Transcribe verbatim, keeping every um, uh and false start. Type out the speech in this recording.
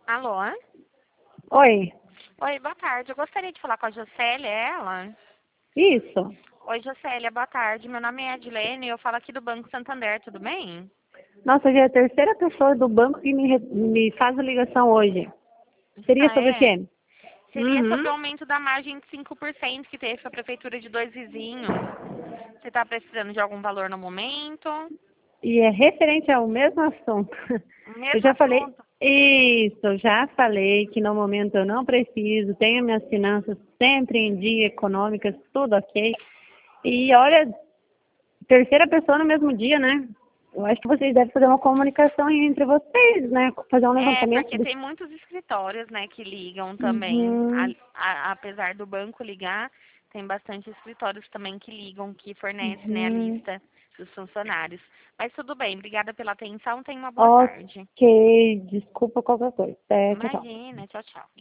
Alô? Oi, Oi, boa tarde. Eu gostaria de falar com a Jocélia, é ela? isso. Oi, Jocélia, boa tarde. Meu nome é Edilene e eu falo aqui do Banco Santander, tudo bem? Nossa, já é a terceira pessoa do banco que me, re- me faz a ligação hoje. Seria Ah, sobre o é? quê? Seria Uhum. sobre o aumento da margem de cinco por cento que teve a Prefeitura de Dois Vizinhos. Você está precisando de algum valor no momento? E é referente ao mesmo assunto. O Eu mesmo já falei, assunto? isso, eu já falei que no momento eu não preciso, tenho minhas finanças sempre em dia, econômicas, tudo ok. E olha, terceira pessoa no mesmo dia, né? Eu acho que vocês devem fazer uma comunicação entre vocês, né? Fazer um É, levantamento porque do... tem muitos escritórios, né, que ligam também. A- Uhum, a- apesar do banco ligar, tem bastante escritórios também que ligam, que fornecem, né, a uhum. lista dos funcionários. Mas tudo bem, obrigada pela atenção, tenha uma boa tarde. Ok, desculpa qualquer coisa. É, tchau, tchau. Imagina, tchau, tchau.